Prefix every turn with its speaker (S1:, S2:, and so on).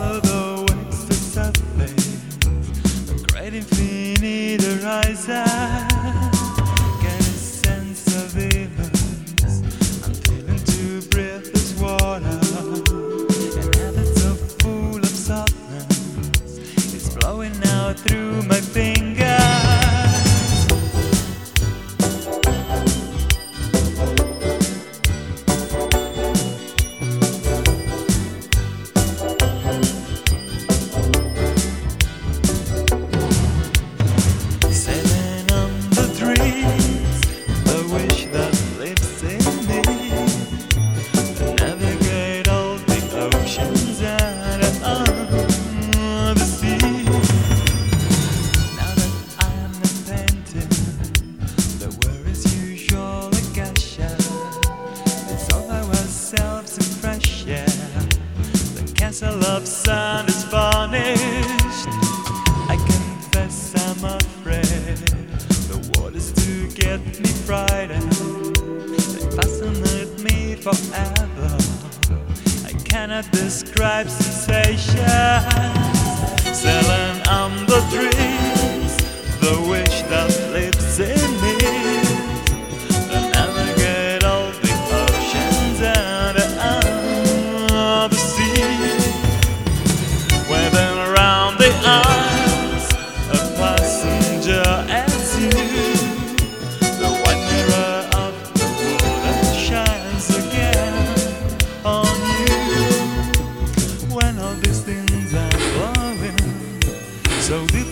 S1: follow the waves to surface, the great infinite horizon. Get a sense of illness, I'm feeling to breathe this water. And heaven's so full of softness, it's blowing out through my fingers. Castle of sun is varnished. I confess I'm afraid the waters to get me frightened. They fascinate me forever. I cannot describe sensation. Sailing on the dreams, the wish that lives in me. To navigate all the oceans and the sea. Weaving around the arms, a passenger as you. The white mirror of the world that shines again on you. When all these things are blowing so deep.